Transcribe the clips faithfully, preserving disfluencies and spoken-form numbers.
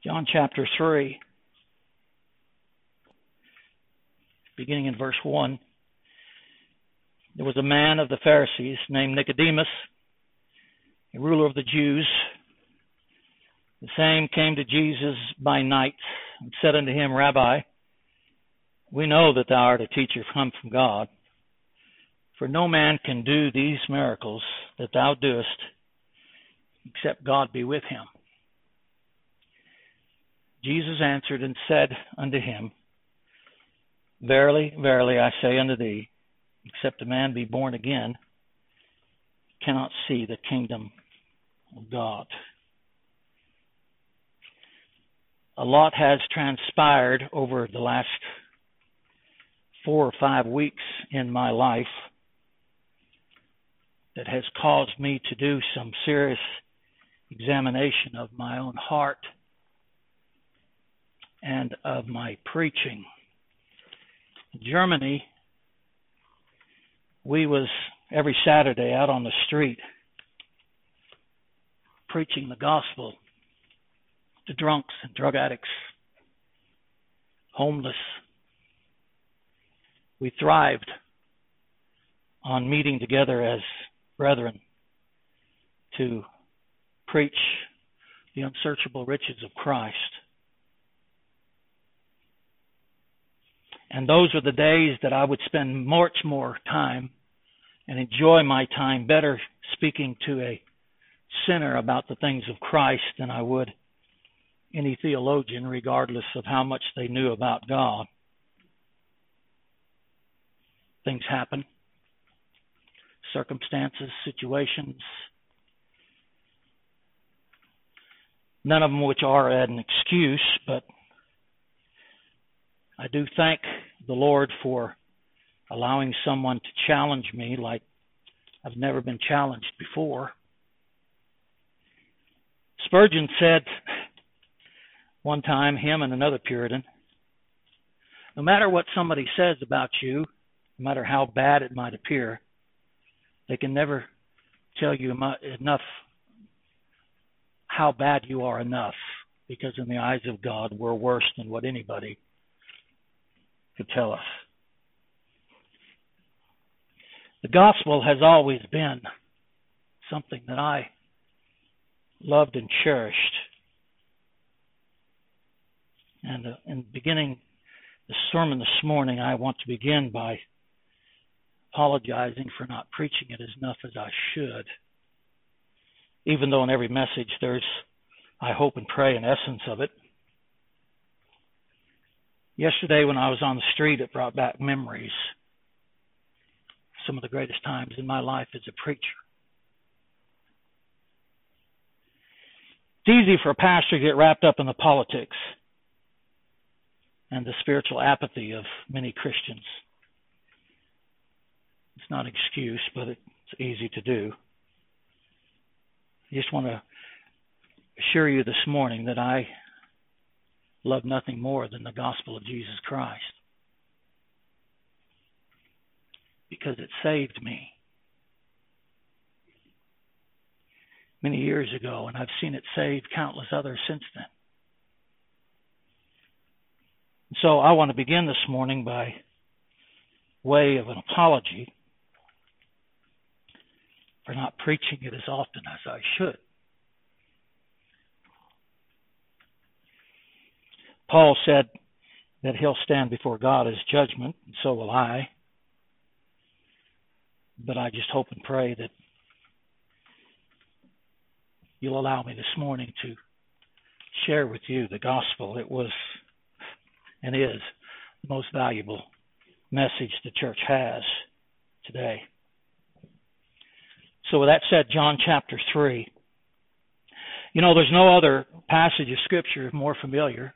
John chapter three, beginning in verse one. There was a man of the Pharisees named Nicodemus, a ruler of the Jews. The same came to Jesus by night and said unto him, Rabbi, we know that thou art a teacher come from God, for no man can do these miracles that thou doest, except God be with him. Jesus answered and said unto him, Verily, verily, I say unto thee, except a man be born again, he cannot see the kingdom of God. A lot has transpired over the last four or five weeks in my life that has caused me to do some serious examination of my own heart and of my preaching. In Germany, we was every Saturday out on the street preaching the gospel to drunks and drug addicts, homeless. We thrived on meeting together as brethren to preach the unsearchable riches of Christ. And those were the days that I would spend much more time and enjoy my time better speaking to a sinner about the things of Christ than I would any theologian, regardless of how much they knew about God. Things happen, circumstances, situations, none of them which are an excuse, but I do thank the Lord for allowing someone to challenge me like I've never been challenged before. Spurgeon said one time, him and another Puritan, no matter what somebody says about you, no matter how bad it might appear, they can never tell you enough how bad you are enough, because in the eyes of God, we're worse than what anybody could tell us. The gospel has always been something that I loved and cherished. And uh, in beginning the sermon this morning, I want to begin by apologizing for not preaching it as enough as I should. Even though in every message there's, I hope and pray, an essence of it. Yesterday when I was on the street, it brought back memories. Some of the greatest times in my life as a preacher. It's easy for a pastor to get wrapped up in the politics and the spiritual apathy of many Christians. It's not an excuse, but it's easy to do. I just want to assure you this morning that I love nothing more than the gospel of Jesus Christ, because it saved me many years ago, and I've seen it save countless others since then. So I want to begin this morning by way of an apology for not preaching it as often as I should. Paul said that he'll stand before God as judgment, and so will I. But I just hope and pray that you'll allow me this morning to share with you the gospel. It was and is the most valuable message the church has today. So with that said, John chapter three. You know, there's no other passage of Scripture more familiar,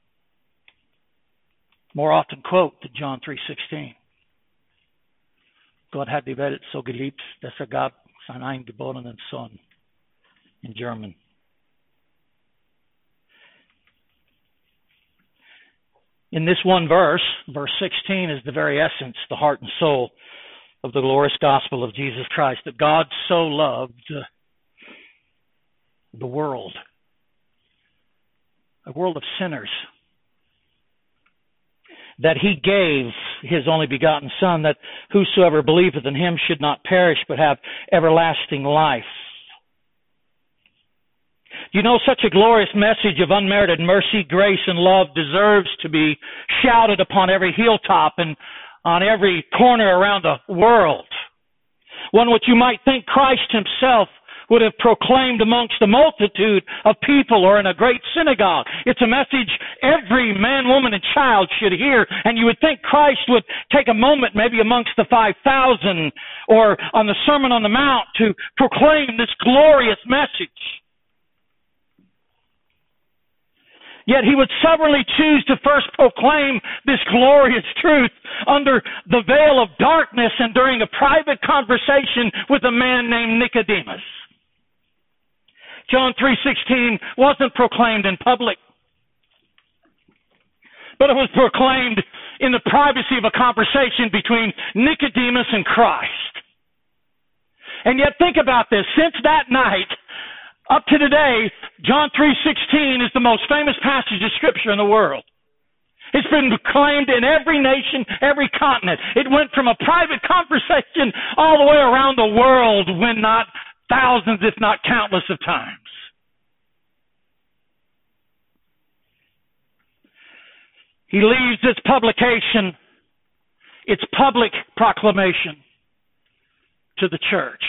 more often quote than John three sixteen. Gott hat die Welt so geliebt, dass er gab seinen eingeborenen Sohn, in German. In this one verse, verse sixteen, is the very essence, the heart and soul of the glorious gospel of Jesus Christ, that God so loved the world. a world of sinners, that he gave his only begotten Son, that whosoever believeth in him should not perish but have everlasting life. You know, such a glorious message of unmerited mercy, grace, and love deserves to be shouted upon every hilltop and on every corner around the world. One which you might think Christ himself would have proclaimed amongst a multitude of people or in a great synagogue. It's a message every man, woman, and child should hear, and you would think Christ would take a moment maybe amongst the five thousand or on the Sermon on the Mount to proclaim this glorious message. Yet he would sovereignly choose to first proclaim this glorious truth under the veil of darkness and during a private conversation with a man named Nicodemus. John three sixteen wasn't proclaimed in public, but it was proclaimed in the privacy of a conversation between Nicodemus and Christ. And yet think about this. Since that night, up to today, John three sixteen is the most famous passage of Scripture in the world. It's been proclaimed in every nation, every continent. It went from a private conversation all the way around the world, when not thousands, if not countless of times. He leaves its publication, its public proclamation, to the church.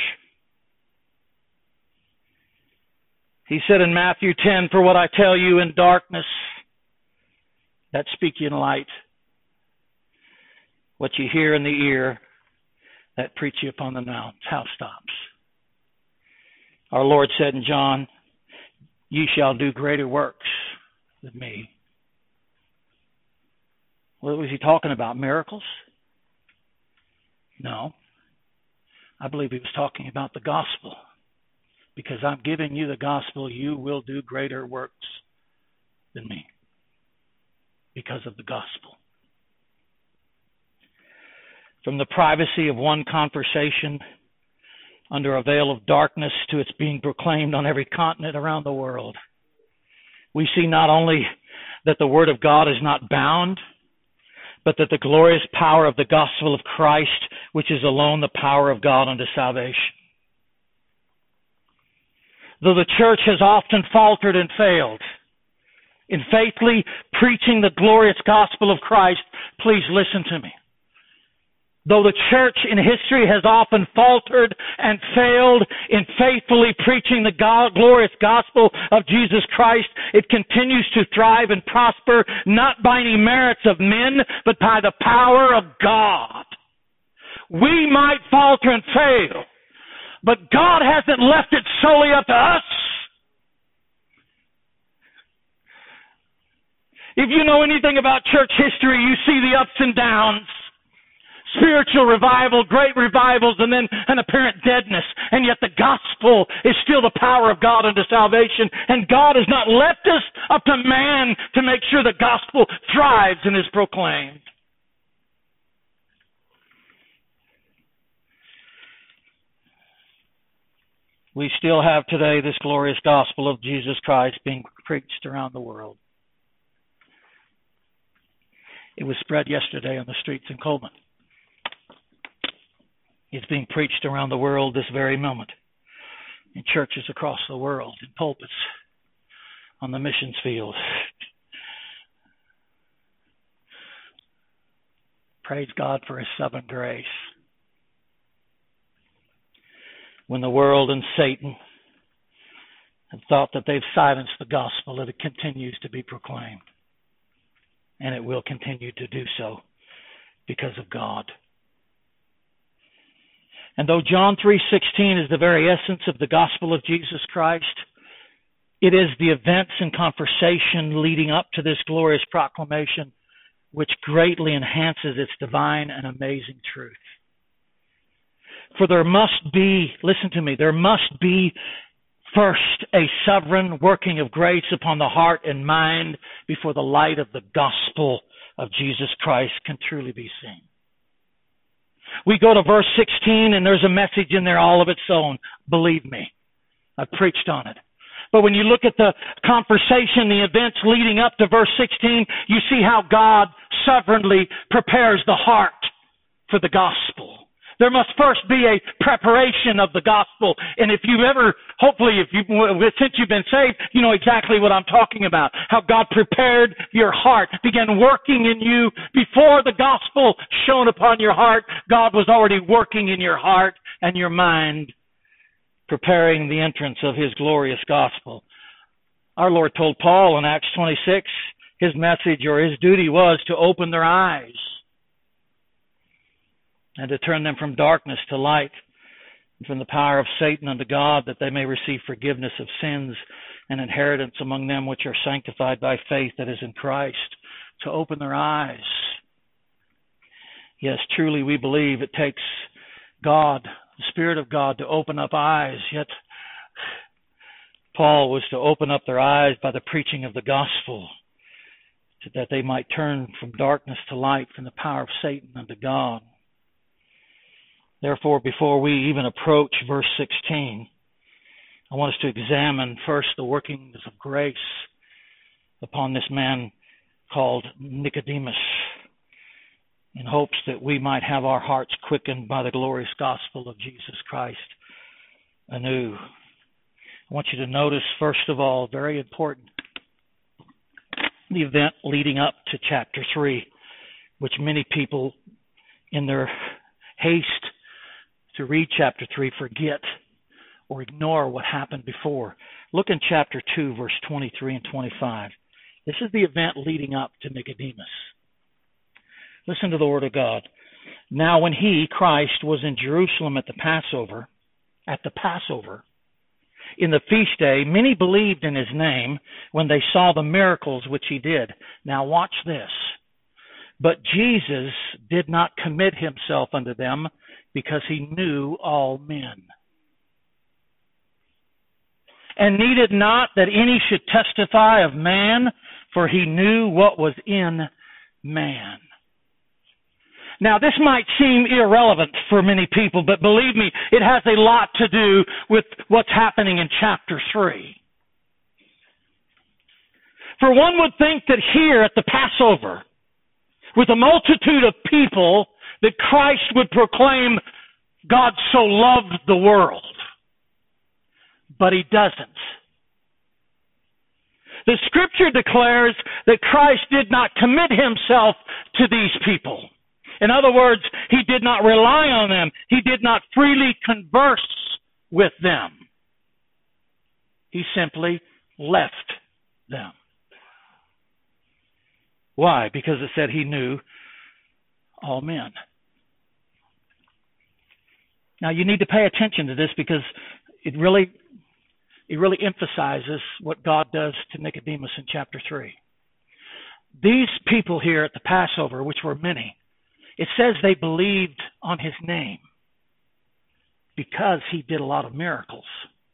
He said in Matthew ten, "For what I tell you in darkness, that speak you in light. What you hear in the ear, that preach you upon the mount." Housetops. Our Lord said in John, "Ye shall do greater works than me." What was he talking about? Miracles? No. I believe he was talking about the gospel. Because I'm giving you the gospel, you will do greater works than me. Because of the gospel. From the privacy of one conversation under a veil of darkness to its being proclaimed on every continent around the world, we see not only that the Word of God is not bound, but that the glorious power of the gospel of Christ, which is alone the power of God unto salvation. Though the church has often faltered and failed in faithfully preaching the glorious gospel of Christ, please listen to me. Though the church in history has often faltered and failed in faithfully preaching the God, glorious gospel of Jesus Christ, it continues to thrive and prosper, not by any merits of men, but by the power of God. We might falter and fail, but God hasn't left it solely up to us. If you know anything about church history, you see the ups and downs. Spiritual revival, great revivals, and then an apparent deadness. And yet the gospel is still the power of God unto salvation. And God has not left us up to man to make sure the gospel thrives and is proclaimed. We still have today this glorious gospel of Jesus Christ being preached around the world. It was spread yesterday on the streets in Coleman. It's being preached around the world this very moment, in churches across the world, in pulpits, on the missions field. Praise God for His sovereign grace. When the world and Satan have thought that they've silenced the gospel, it continues to be proclaimed. And it will continue to do so because of God. And though John three sixteen is the very essence of the gospel of Jesus Christ, it is the events and conversation leading up to this glorious proclamation which greatly enhances its divine and amazing truth. For there must be, listen to me, there must be first a sovereign working of grace upon the heart and mind before the light of the gospel of Jesus Christ can truly be seen. We go to verse sixteen and there's a message in there all of its own. Believe me, I've preached on it. But when you look at the conversation, the events leading up to verse sixteen, you see how God sovereignly prepares the heart for the gospel. There must first be a preparation of the gospel. And if you've ever, hopefully, if you, since you've been saved, you know exactly what I'm talking about. How God prepared your heart, began working in you before the gospel shone upon your heart. God was already working in your heart and your mind, preparing the entrance of His glorious gospel. Our Lord told Paul in Acts twenty-six, His message or His duty was to open their eyes and to turn them from darkness to light, and from the power of Satan unto God, that they may receive forgiveness of sins and inheritance among them which are sanctified by faith that is in Christ. To open their eyes. Yes, truly we believe it takes God, the Spirit of God, to open up eyes. Yet Paul was to open up their eyes by the preaching of the gospel, that they might turn from darkness to light, from the power of Satan unto God. Therefore, before we even approach verse sixteen, I want us to examine first the workings of grace upon this man called Nicodemus, in hopes that we might have our hearts quickened by the glorious gospel of Jesus Christ anew. I want you to notice, first of all, very important, the event leading up to chapter three, which many people in their haste to read chapter three forget or ignore what happened before. Look in chapter two, verse twenty-three and twenty-five. This is the event leading up to Nicodemus. Listen to the word of God. Now when he, Christ, was in Jerusalem at the Passover, at the Passover, in the feast day, many believed in his name when they saw the miracles which he did. Now watch this. But Jesus did not commit himself unto them, because he knew all men, and needed not that any should testify of man, for he knew what was in man. Now, this might seem irrelevant for many people, but believe me, it has a lot to do with what's happening in chapter three. For one would think that here at the Passover, with a multitude of people, that Christ would proclaim, God so loved the world. But he doesn't. The scripture declares that Christ did not commit himself to these people. In other words, he did not rely on them. He did not freely converse with them. He simply left them. Why? Because it said he knew all men. Now you need to pay attention to this, because it really it really emphasizes what God does to Nicodemus in chapter three. These people here at the Passover, which were many, it says they believed on his name because he did a lot of miracles.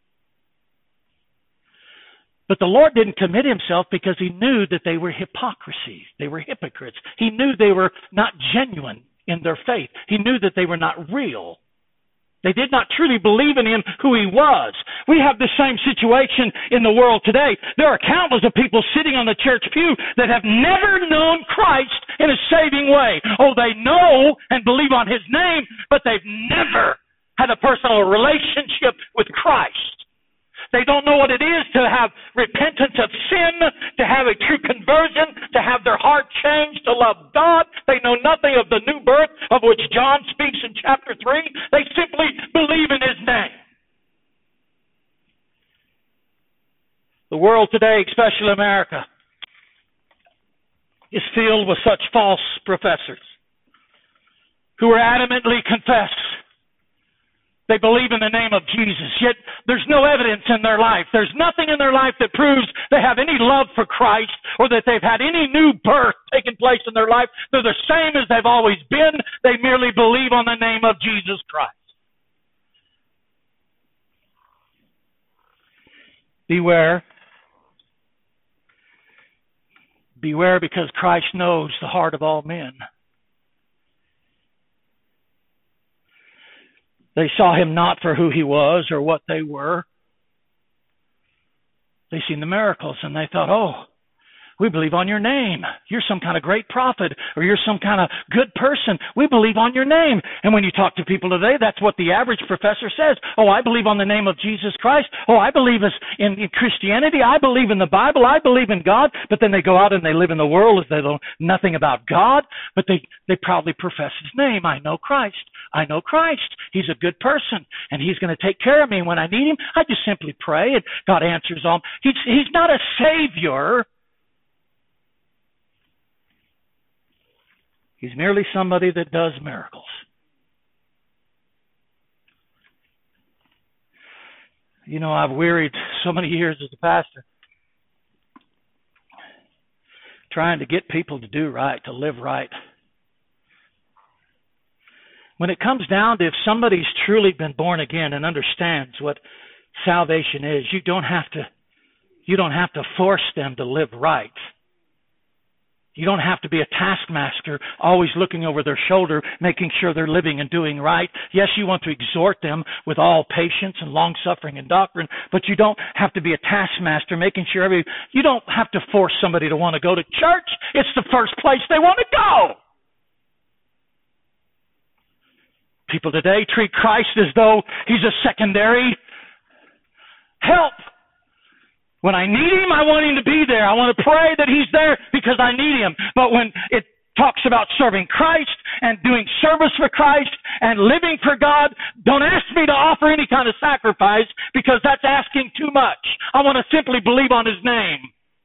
But the Lord didn't commit himself because he knew that they were hypocrisy. They were hypocrites. He knew they were not genuine in their faith. He knew that they were not real. They did not truly believe in him who he was. We have the same situation in the world today. There are countless of people sitting on the church pew that have never known Christ in a saving way. Oh, they know and believe on his name, but they've never had a personal relationship with Christ. They don't know what it is to have repentance of sin, to have a true conversion, to have their heart changed, to love God. They know nothing of the new birth of which John speaks in chapter three. They simply believe in his name. The world today, especially America, is filled with such false professors who are adamantly confess they believe in the name of Jesus, yet there's no evidence in their life. There's nothing in their life that proves they have any love for Christ or that they've had any new birth taking place in their life. They're the same as they've always been. They merely believe on the name of Jesus Christ. Beware. Beware, because Christ knows the heart of all men. They saw him not for who he was or what they were, They seen the miracles and they thought, oh, we believe on your name. You're some kind of great prophet, or you're some kind of good person. We believe on your name. And when you talk to people today, that's what the average professor says. Oh, I believe on the name of Jesus Christ. Oh, I believe in, in Christianity. I believe in the Bible. I believe in God. But then they go out and they live in the world as they know nothing about God. But they, they proudly profess His name. I know Christ. I know Christ. He's a good person, and He's going to take care of me. And when I need Him, I just simply pray, and God answers all. He's, he's not a savior. He's merely somebody that does miracles. You know, I've wearied so many years as a pastor trying to get people to do right, to live right. When it comes down to if somebody's truly been born again and understands what salvation is, you don't have to, you don't have to force them to live right. You don't have to be a taskmaster, always looking over their shoulder, making sure they're living and doing right. Yes, you want to exhort them with all patience and long-suffering and doctrine, but you don't have to be a taskmaster, making sure every... You don't have to force somebody to want to go to church. It's the first place they want to go. People today treat Christ as though He's a secondary help. When I need Him, I want Him to be there. I want to pray that He's there because I need Him. But when it talks about serving Christ and doing service for Christ and living for God, don't ask me to offer any kind of sacrifice because that's asking too much. I want to simply believe on His name.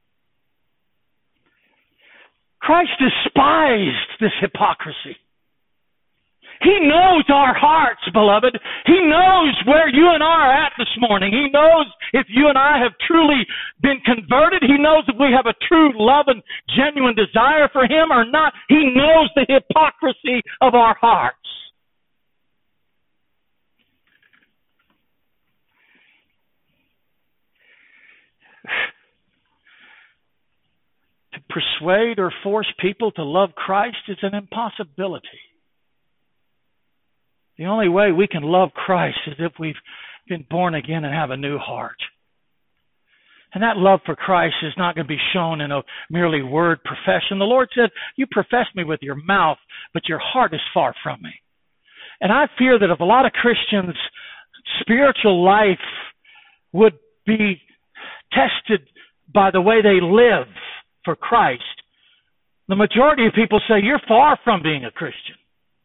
Christ despised this hypocrisy. He knows our hearts, beloved. He knows where you and I are at this morning. He knows if you and I have truly been converted. He knows if we have a true love and genuine desire for Him or not. He knows the hypocrisy of our hearts. To persuade or force people to love Christ is an impossibility. The only way we can love Christ is if we've been born again and have a new heart. And that love for Christ is not going to be shown in a merely word profession. The Lord said, you profess me with your mouth, but your heart is far from me. And I fear that if a lot of Christians' spiritual life would be tested by the way they live for Christ, the majority of people say, you're far from being a Christian.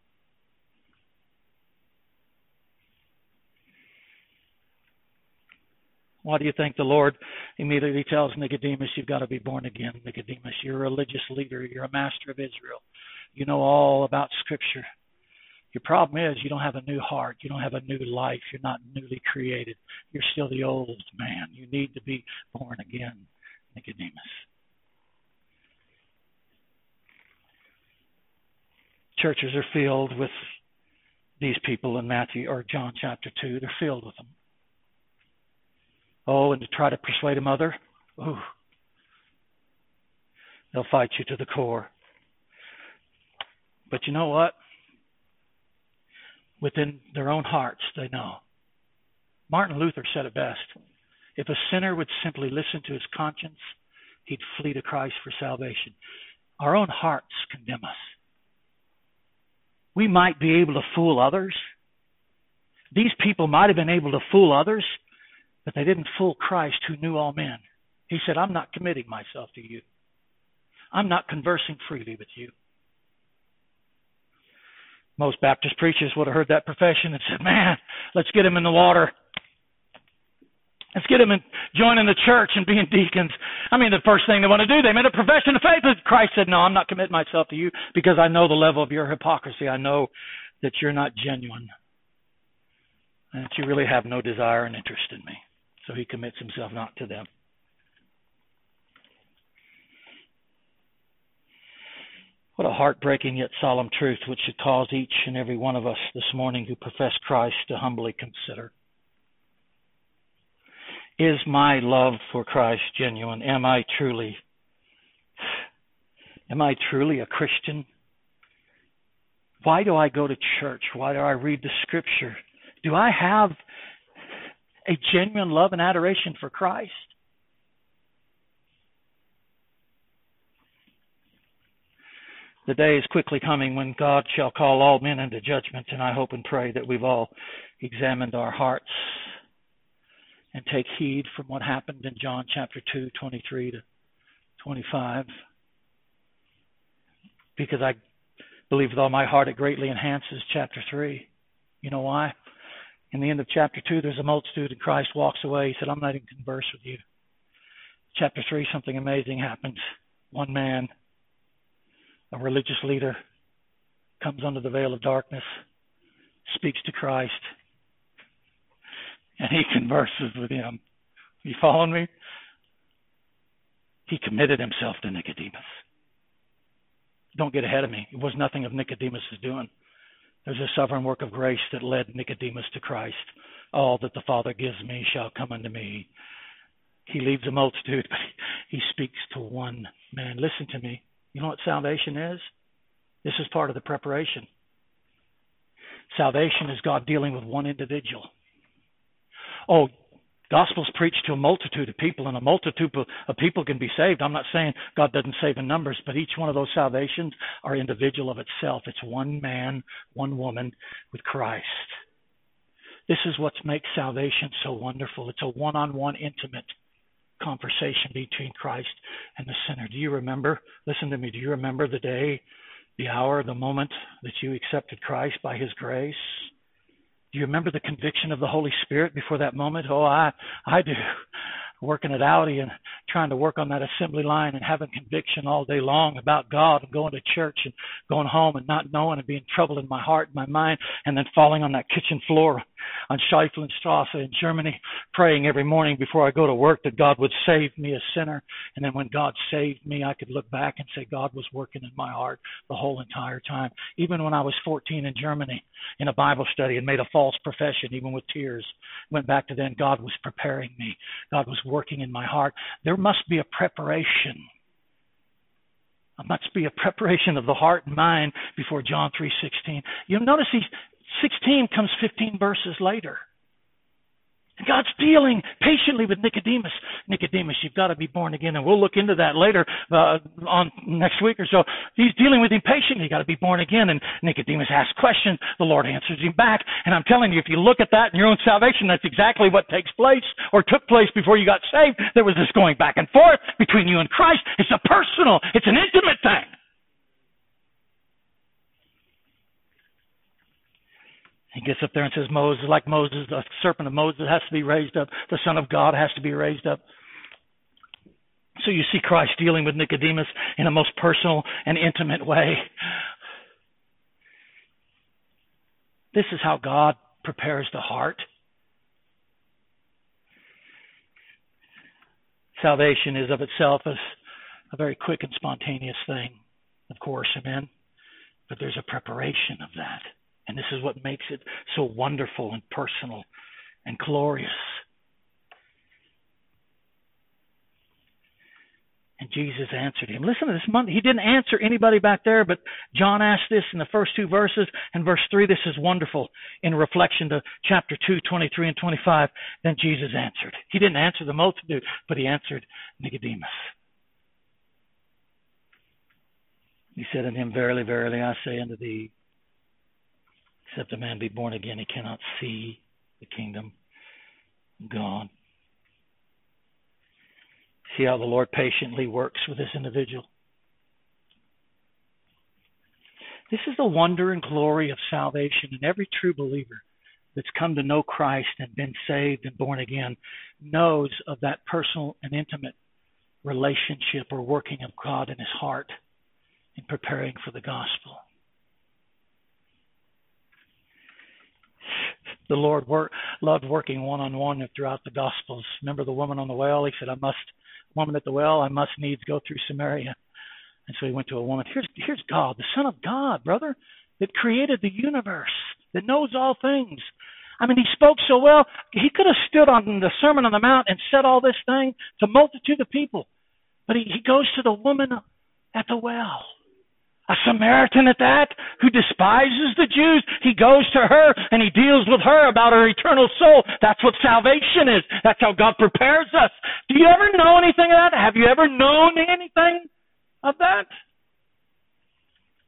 Why do you think the Lord immediately tells Nicodemus, you've got to be born again, Nicodemus? You're a religious leader. You're a master of Israel. You know all about Scripture. Your problem is you don't have a new heart. You don't have a new life. You're not newly created. You're still the old man. You need to be born again, Nicodemus. Churches are filled with these people in Matthew or John chapter two. They're filled with them. Oh, and to try to persuade a mother, ooh, they'll fight you to the core. But you know what? Within their own hearts, they know. Martin Luther said it best. If a sinner would simply listen to his conscience, he'd flee to Christ for salvation. Our own hearts condemn us. We might be able to fool others. These people might have been able to fool others, but they didn't fool Christ, who knew all men. He said, I'm not committing myself to you. I'm not conversing freely with you. Most Baptist preachers would have heard that profession and said, man, let's get him in the water. Let's get him in, joining the church and being deacons. I mean, the first thing they want to do, they made a profession of faith. And Christ said, no, I'm not committing myself to you because I know the level of your hypocrisy. I know that you're not genuine and that you really have no desire and interest in me. So he commits himself not to them. What a heartbreaking yet solemn truth which should cause each and every one of us this morning who profess Christ to humbly consider. Is my love for Christ genuine? Am I truly, am I truly a Christian? Why do I go to church? Why do I read the Scripture? Do I have a genuine love and adoration for Christ? The day is quickly coming when God shall call all men into judgment, and I hope and pray that we've all examined our hearts and take heed from what happened in John chapter two, twenty-three to twenty-five. Because I believe with all my heart it greatly enhances chapter three. You know why? In the end of chapter two, there's a multitude, and Christ walks away. He said, I'm not even converse with you. Chapter three, something amazing happens. One man, a religious leader, comes under the veil of darkness, speaks to Christ, and he converses with him. You following me? He committed himself to Nicodemus. Don't get ahead of me. It was nothing of Nicodemus' doing. There's a sovereign work of grace that led Nicodemus to Christ. All that the Father gives me shall come unto me. He leaves a multitude, but he speaks to one man. Listen to me. You know what salvation is? This is part of the preparation. Salvation is God dealing with one individual. Oh, gospel's preached to a multitude of people, and a multitude of people can be saved. I'm not saying God doesn't save in numbers, but each one of those salvations are individual of itself. It's one man, one woman with Christ. This is what makes salvation so wonderful. It's a one-on-one intimate conversation between Christ and the sinner. Do you remember? Listen to me. Do you remember the day, the hour, the moment that you accepted Christ by His grace? Do you remember the conviction of the Holy Spirit before that moment? Oh, I, I do. Working at Audi and trying to work on that assembly line and having conviction all day long about God and going to church and going home and not knowing and being troubled in my heart and my mind, and then falling on that kitchen floor on Scheiflenstrasse in Germany, praying every morning before I go to work that God would save me a sinner. And then when God saved me, I could look back and say God was working in my heart the whole entire time. Even when I was fourteen in Germany in a Bible study and made a false profession, even with tears, went back to then, God was preparing me. God was working in my heart. There must be a preparation. There must be a preparation of the heart and mind before John three sixteen. You'll notice he sixteen comes fifteen verses later. And God's dealing patiently with Nicodemus. Nicodemus, you've got to be born again, and we'll look into that later uh, on next week or so. He's dealing with him patiently. You've got to be born again, and Nicodemus asks questions. The Lord answers him back. And I'm telling you, if you look at that in your own salvation, that's exactly what takes place or took place before you got saved. There was this going back and forth between you and Christ. It's a personal, it's an intimate thing. He gets up there and says, Moses, like Moses, the serpent of Moses has to be raised up. The Son of God has to be raised up. So you see Christ dealing with Nicodemus in a most personal and intimate way. This is how God prepares the heart. Salvation is of itself a, a very quick and spontaneous thing, of course, amen. But there's a preparation of that. And this is what makes it so wonderful and personal and glorious. And Jesus answered him. Listen to this. He didn't answer anybody back there, but John asked this in the first two verses. And verse three, this is wonderful in reflection to chapter two, twenty-three and twenty-five. Then Jesus answered. He didn't answer the multitude, but he answered Nicodemus. He said unto him, Verily, verily, I say unto thee, except a man be born again, he cannot see the kingdom of God. See how the Lord patiently works with this individual. This is the wonder and glory of salvation, and every true believer that's come to know Christ and been saved and born again knows of that personal and intimate relationship or working of God in his heart in preparing for the gospel. The Lord work, loved working one-on-one throughout the Gospels. Remember the woman on the well? He said, I must, woman at the well, I must needs go through Samaria. And so he went to a woman. Here's, here's God, the Son of God, brother, that created the universe, that knows all things. I mean, he spoke so well, he could have stood on the Sermon on the Mount and said all this thing to a multitude of people. But he, he goes to the woman at the well. A Samaritan at that, who despises the Jews. He goes to her and he deals with her about her eternal soul. That's what salvation is. That's how God prepares us. Do you ever know anything of that? Have you ever known anything of that?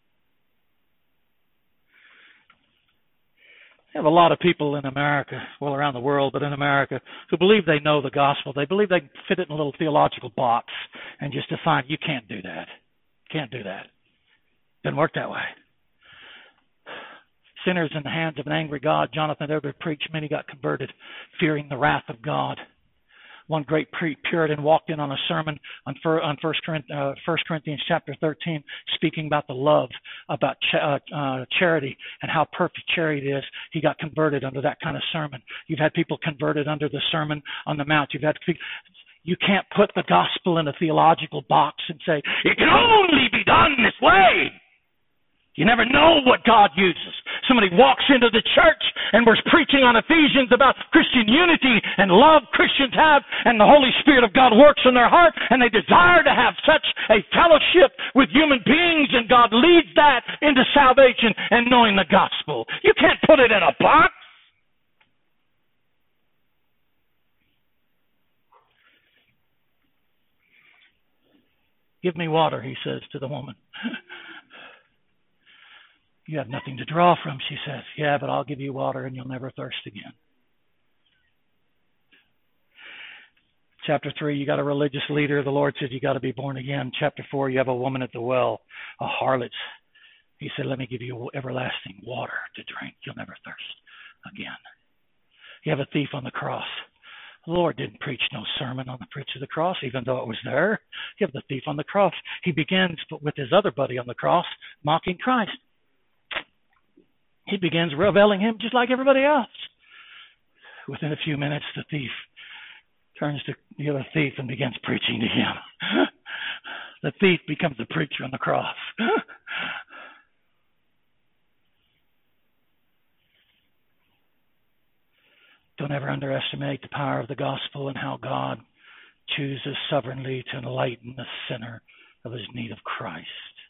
have a lot of people in America, well, around the world, but in America, who believe they know the gospel. They believe they can fit it in a little theological box and just define. You can't do that. Can't do that. Doesn't work that way. Sinners in the hands of an angry God. Jonathan Edwards preached. Many got converted, fearing the wrath of God. One great Puritan walked in on a sermon on First Corinthians chapter thirteen, speaking about the love, about ch- uh, uh, charity, and how perfect charity is. He got converted under that kind of sermon. You've had people converted under the Sermon on the Mount. You've had people. You can't put the gospel in a theological box and say, it can only be done this way. You never know what God uses. Somebody walks into the church and we're preaching on Ephesians about Christian unity and love Christians have, and the Holy Spirit of God works in their heart, and they desire to have such a fellowship with human beings, and God leads that into salvation and knowing the gospel. You can't put it in a box. Give me water, he says to the woman. You have nothing to draw from, she says. Yeah, but I'll give you water and you'll never thirst again. Chapter three, you got a religious leader. The Lord says you got to be born again. Chapter four, you have a woman at the well, a harlot. He said, let me give you everlasting water to drink. You'll never thirst again. You have a thief on the cross. The Lord didn't preach no sermon on the preach of the cross, even though it was there. You have the thief on the cross. He begins with his other buddy on the cross, mocking Christ. He begins reveling him just like everybody else. Within a few minutes, the thief turns to the other thief and begins preaching to him. The thief becomes the preacher on the cross. Don't ever underestimate the power of the gospel and how God chooses sovereignly to enlighten the sinner of his need of Christ.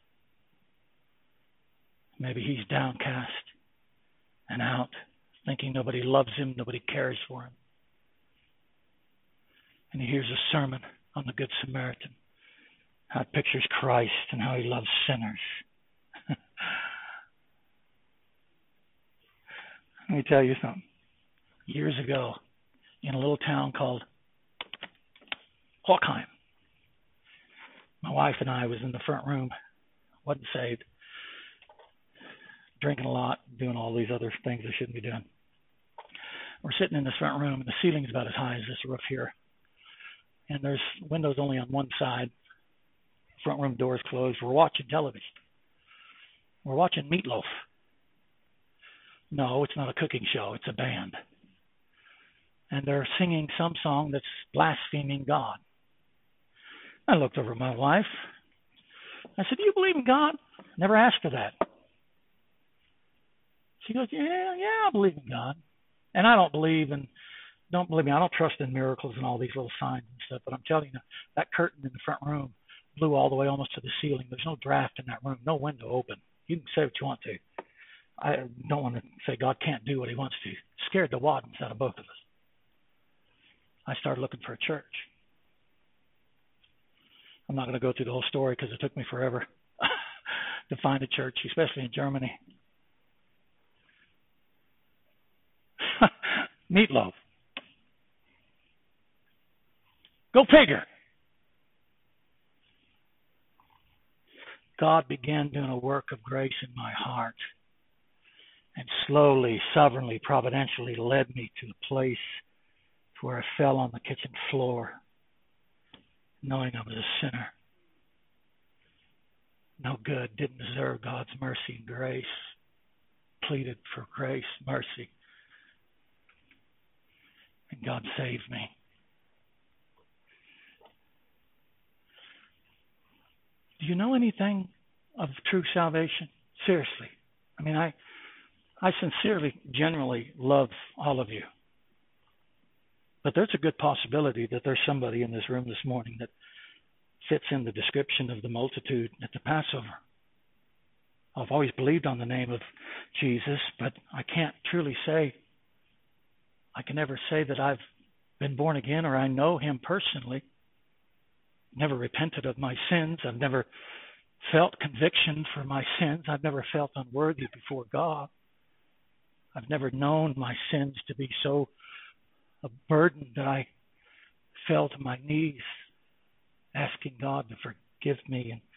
Maybe he's downcast and out, thinking nobody loves him, nobody cares for him. And he hears a sermon on the Good Samaritan, how it pictures Christ and how he loves sinners. Let me tell you something. Years ago, in a little town called Hawkheim, my wife and I was in the front room, wasn't saved, drinking a lot, doing all these other things I shouldn't be doing. We're sitting in this front room, and the ceiling's about as high as this roof here. And there's windows only on one side. Front room doors closed. We're watching television. We're watching Meatloaf. No, it's not a cooking show. It's a band. And they're singing some song that's blaspheming God. I looked over at my wife. I said, do you believe in God? Never asked her that. She goes, yeah, yeah, I believe in God. And I don't believe in, don't believe me, I don't trust in miracles and all these little signs and stuff. But I'm telling you, that curtain in the front room blew all the way almost to the ceiling. There's no draft in that room, no window open. You can say what you want to. I don't want to say God can't do what he wants to. It scared the waddens out of both of us. I started looking for a church. I'm not going to go through the whole story because it took me forever to find a church, especially in Germany. Meatloaf. Go figure. God began doing a work of grace in my heart and slowly, sovereignly, providentially led me to a place where I fell on the kitchen floor knowing I was a sinner. No good, didn't deserve God's mercy and grace. Pleaded for grace, mercy. And God saved me. Do you know anything of true salvation? Seriously. I mean, I I sincerely, genuinely love all of you. But there's a good possibility that there's somebody in this room this morning that fits in the description of the multitude at the Passover. I've always believed on the name of Jesus, but I can't truly say, I can never say that I've been born again or I know him personally. Never repented of my sins. I've never felt conviction for my sins. I've never felt unworthy before God. I've never known my sins to be so a burden that I fell to my knees asking God to forgive me. And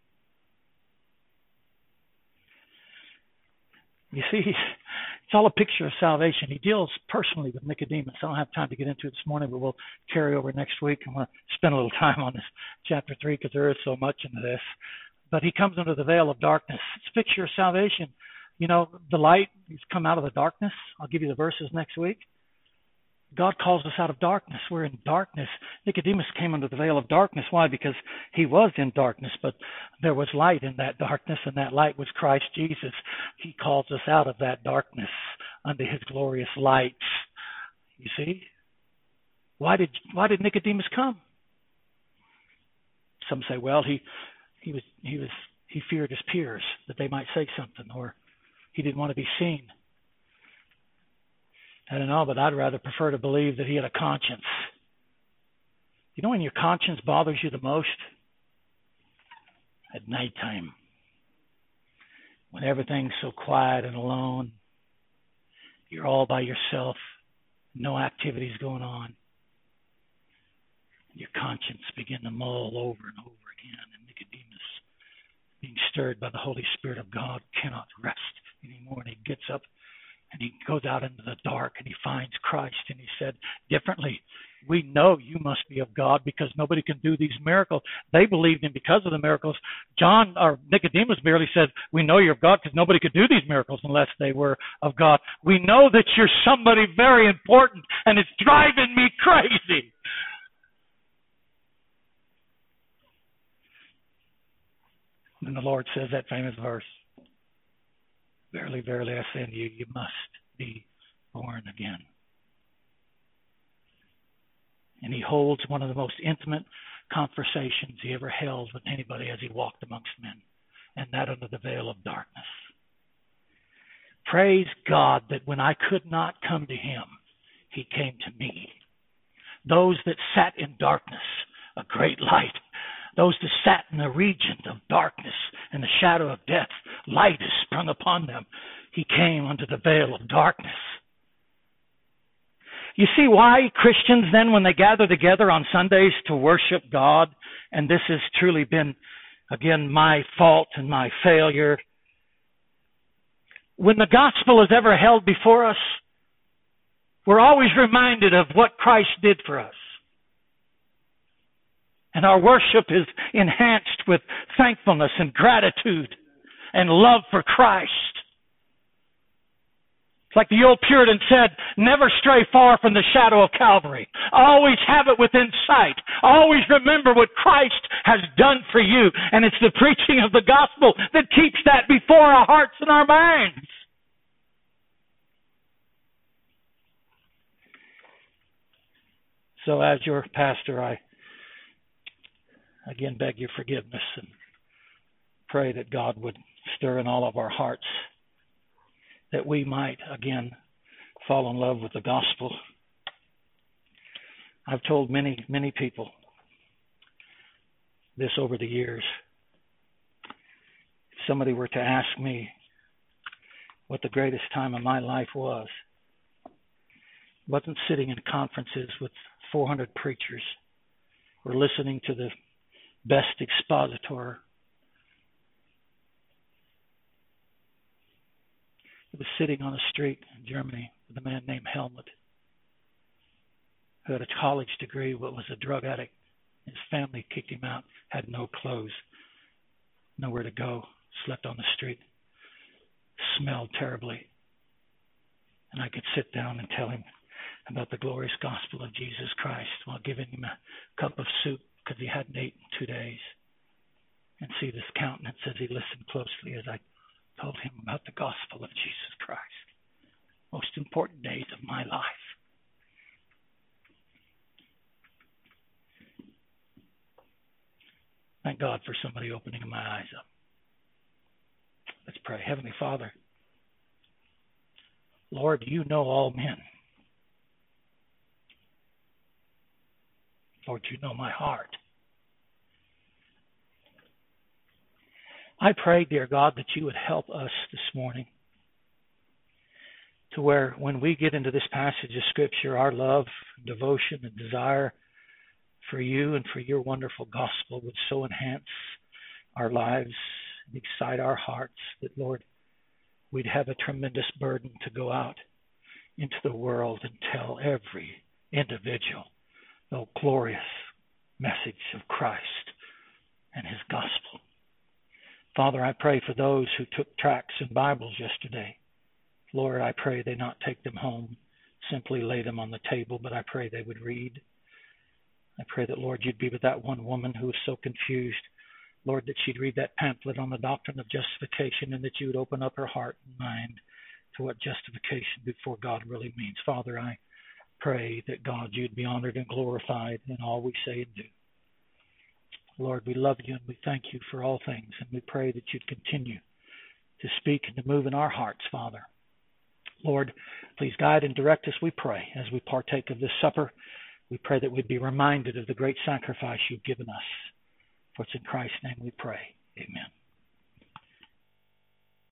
you see, it's all a picture of salvation. He deals personally with Nicodemus. I don't have time to get into it this morning, but we'll carry over next week. I want to spend a little time on this chapter three because there is so much into this. But he comes under the veil of darkness. It's a picture of salvation. You know, the light has come out of the darkness. I'll give you the verses next week. God calls us out of darkness. We're in darkness. Nicodemus came under the veil of darkness. Why? Because he was in darkness, but there was light in that darkness, and that light was Christ Jesus. He calls us out of that darkness under his glorious light. You see? Why did why did Nicodemus come? Some say, well, he he was he was he feared his peers that they might say something, or he didn't want to be seen. I don't know, but I'd rather prefer to believe that he had a conscience. You know when your conscience bothers you the most? At nighttime. When everything's so quiet and alone. You're all by yourself. No activities going on. Your conscience begin to mull over and over again. And Nicodemus, being stirred by the Holy Spirit of God, cannot rest anymore. And he gets up. And he goes out into the dark and he finds Christ. And he said, differently, we know you must be of God because nobody can do these miracles. They believed him because of the miracles. John or Nicodemus merely said, we know you're of God because nobody could do these miracles unless they were of God. We know that you're somebody very important and it's driving me crazy. And the Lord says that famous verse. Verily, verily, I say unto you, you must be born again. And he holds one of the most intimate conversations he ever held with anybody as he walked amongst men, and that under the veil of darkness. Praise God that when I could not come to him, he came to me. Those that sat in darkness, a great light. Those that sat in the region of darkness and the shadow of death, light is sprung upon them. He came under the veil of darkness. You see why Christians then, when they gather together on Sundays to worship God, and this has truly been, again, my fault and my failure, when the gospel is ever held before us, we're always reminded of what Christ did for us. And our worship is enhanced with thankfulness and gratitude and love for Christ. It's like the old Puritan said, never stray far from the shadow of Calvary. Always have it within sight. Always remember what Christ has done for you. And it's the preaching of the gospel that keeps that before our hearts and our minds. So as your pastor, I again beg your forgiveness and pray that God would stir in all of our hearts that we might again fall in love with the gospel. I've told many, many people this over the years. If somebody were to ask me what the greatest time of my life was, it wasn't sitting in conferences with four hundred preachers or listening to the best expositor. It was sitting on a street in Germany with a man named Helmut, who had a college degree but was a drug addict. His family kicked him out, had no clothes, nowhere to go, slept on the street, smelled terribly. And I could sit down and tell him about the glorious gospel of Jesus Christ while giving him a cup of soup because he hadn't eaten two days, and see this countenance as he listened closely as I told him about the gospel of Jesus Christ. Most important days of my life. Thank God for somebody opening my eyes up. Let's pray. Heavenly Father, Lord, you know all men. Lord, you know my heart. I pray, dear God, that you would help us this morning to where when we get into this passage of Scripture, our love, devotion, and desire for you and for your wonderful gospel would so enhance our lives and excite our hearts that, Lord, we'd have a tremendous burden to go out into the world and tell every individual the glorious message of Christ and his gospel. Father, I pray for those who took tracts and Bibles yesterday. Lord, I pray they not take them home, simply lay them on the table, but I pray they would read. I pray that, Lord, you'd be with that one woman who was so confused. Lord, that she'd read that pamphlet on the doctrine of justification and that you would open up her heart and mind to what justification before God really means. Father, I pray that, God, you'd be honored and glorified in all we say and do. Lord, we love you and we thank you for all things, and we pray that you'd continue to speak and to move in our hearts, Father. Lord, please guide and direct us, we pray, as we partake of this supper. We pray that we'd be reminded of the great sacrifice you've given us. For it's in Christ's name we pray. Amen.